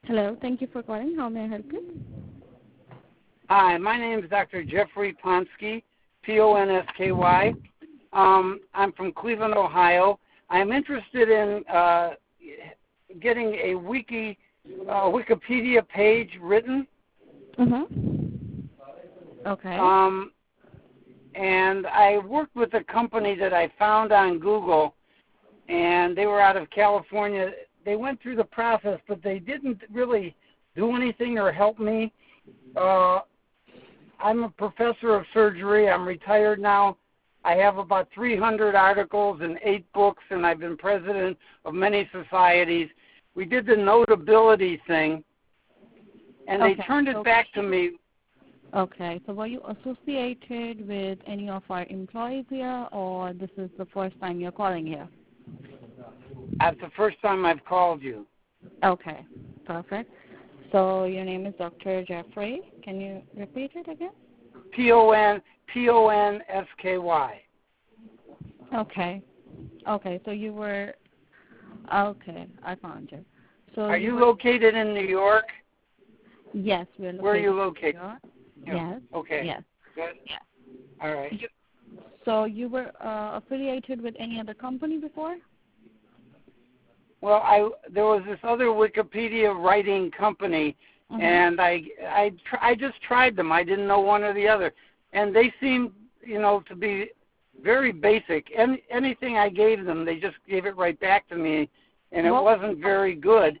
Hello. Thank you for calling. How may I help you? Hi, my name is Dr. Jeffrey Ponsky, Ponsky. I'm from Cleveland, Ohio. I'm interested in getting a Wikipedia page written. Okay. And I worked with a company that I found on Google, and they were out of California. They went through the process, but they didn't really do anything or help me. I'm a professor of surgery. I'm retired now. I have about 300 articles and 8 books, and I've been president of many societies. We did the notability thing, and they turned it back to me. Okay. So were you associated with any of our employees here, or this is the first time you're calling here? That's the first time I've called you. Okay. Perfect. So your name is Dr. Jeffrey. Can you repeat it again? Ponsky. Okay. Okay. So you were. Okay. I found you. So are you located in New York? Yes, we're located. Where are you located? Yes. Okay. Yes. Good. Yes. All right. So you were affiliated with any other company before? Well, there was this other Wikipedia writing company, and I just tried them. I didn't know one or the other, and they seemed, to be very basic. Anything I gave them, they just gave it right back to me, and it wasn't very good.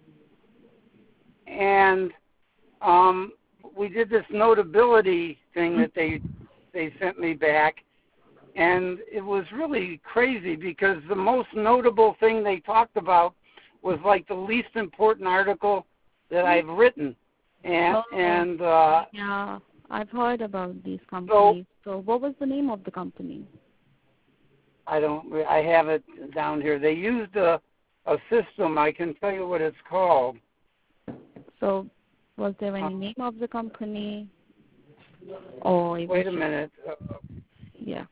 And we did this notability thing that they sent me back. And it was really crazy because the most notable thing they talked about was like the least important article that I've written. And yeah, I've heard about these companies. So what was the name of the company? I have it down here. They used a system. I can tell you what it's called. So was there any name of the company? Or wait a minute. Yeah.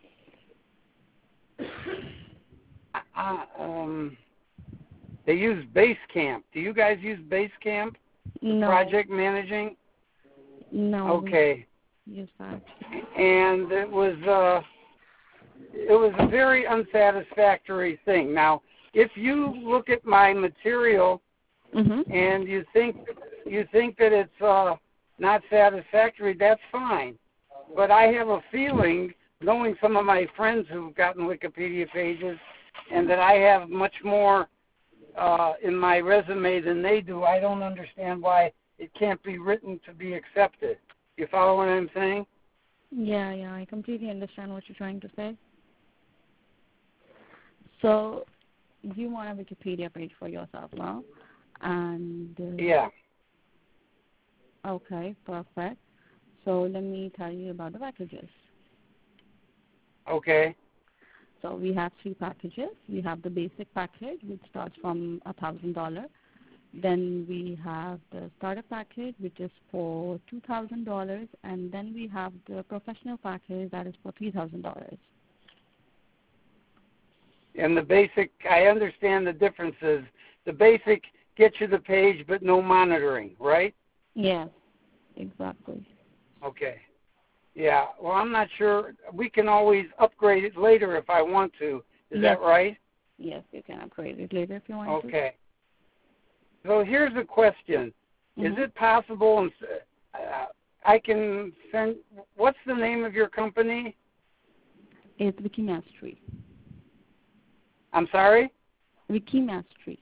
They use Basecamp. Do you guys use Basecamp? No. Project managing? No. Okay. Use that. And it was a very unsatisfactory thing. Now, if you look at my material and you think that it's not satisfactory, that's fine. But I have a feeling, knowing some of my friends who've gotten Wikipedia pages, and that I have much more in my resume than they do, I don't understand why it can't be written to be accepted. You follow what I'm saying? Yeah, I completely understand what you're trying to say. So you want a Wikipedia page for yourself now? And yeah. Okay, perfect. So let me tell you about the packages. Okay. So we have 3 packages. We have the basic package, which starts from $1,000. Then we have the starter package, which is for $2,000, and then we have the professional package that is for $3,000. And the basic, I understand the differences. The basic gets you the page, but no monitoring, right? Yes, exactly. Okay. Yeah. Well, I'm not sure. We can always upgrade it later if I want to. Is that right? Yes, you can upgrade it later if you want to. Okay. So here's a question. Is it possible, I can send, what's the name of your company? It's Wikimastery. I'm sorry? Wikimastery.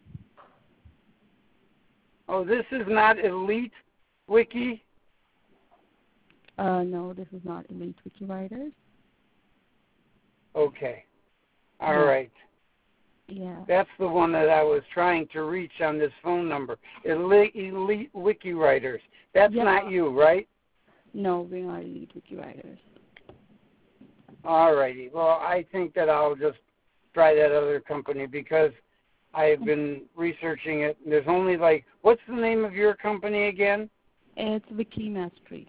Oh, this is not Elite Wiki? No, this is not Elite Wiki Writers. Okay. All right. Yeah. That's the one that I was trying to reach on this phone number. Elite Wiki Writers. That's not you, right? No, we're not Elite Wiki Writers. All righty. Well, I think that I'll just try that other company because I've been researching it. There's only what's the name of your company again? It's Wikimastery.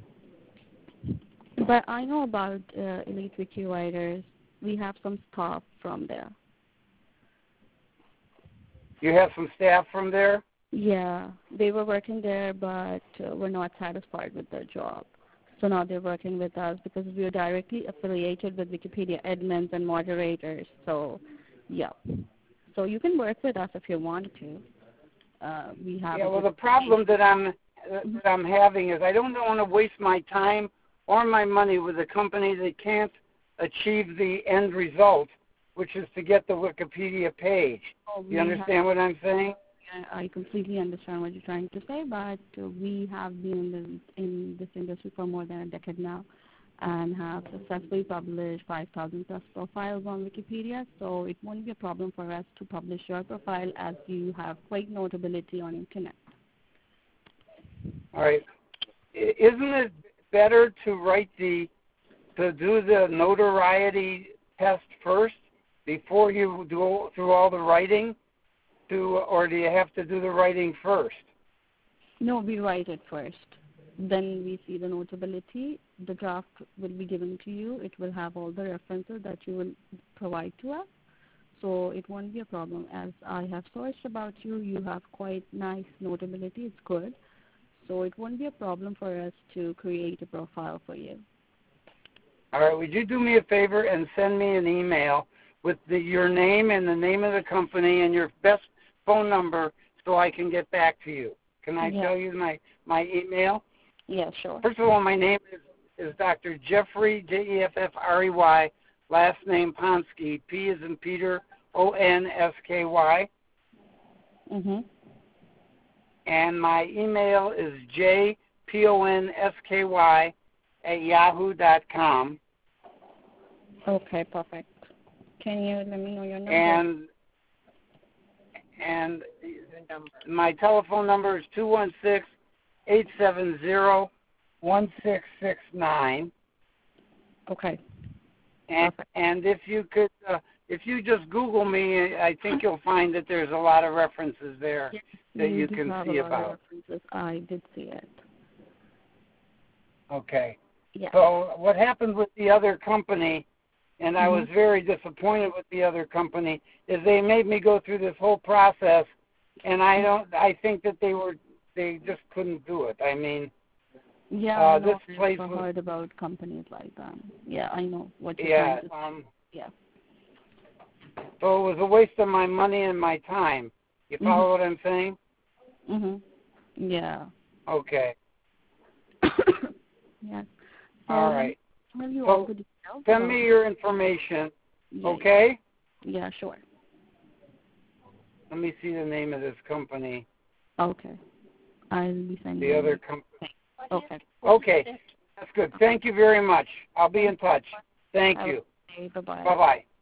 But I know about Elite Wiki Writers. We have some staff from there. You have some staff from there? Yeah, they were working there, but were not satisfied with their job. So now they're working with us because we are directly affiliated with Wikipedia admins and moderators. So, yeah. So you can work with us if you want to. We have. Yeah. Well, the problem that I'm having is I don't want to waste my time or my money with a company that can't achieve the end result, which is to get the Wikipedia page. You understand what I'm saying? I completely understand what you're trying to say, but we have been in this industry for more than a decade now and have successfully published 5,000 plus profiles on Wikipedia, so it won't be a problem for us to publish your profile as you have quite notability on Internet. All right. Isn't it better to do the notoriety test first before you do through all the writing? Or do you have to do the writing first? No, we write it first. Then we see the notability. The draft will be given to you. It will have all the references that you will provide to us. So it won't be a problem. As I have searched about you, you have quite nice notability. It's good. So it won't be a problem for us to create a profile for you. All right. Would you do me a favor and send me an email with your name and the name of the company and your best phone number so I can get back to you? Can I tell you my email? Yeah, sure. First of all, my name is Dr. Jeffrey, Jeffrey, last name Ponsky, P as in Peter, Onsky. Mm-hmm. And my email is jponsky@yahoo.com. Okay, perfect. Can you let me know your number? And my telephone number is 216-870-1669. Okay. And if you could, if you just Google me, I think you'll find that there's a lot of references there that you can see about. I did see it. Okay. Yeah. So what happened with the other company, and I was very disappointed with the other company, is they made me go through this whole process, and I think that they just couldn't do it. I mean, this place I've heard about companies like that. Yeah, I know what you're trying to say. Yeah. So it was a waste of my money and my time. You follow what I'm saying? Yeah. Okay. Yes. So all right. All the details. Send me your information. Yeah, okay? Yeah, sure. Let me see the name of this company. Okay. I'll be sending the other company. Okay. Okay. That's good. Thank you very much. I'll be in touch. Thank you. Bye-bye. Bye-bye.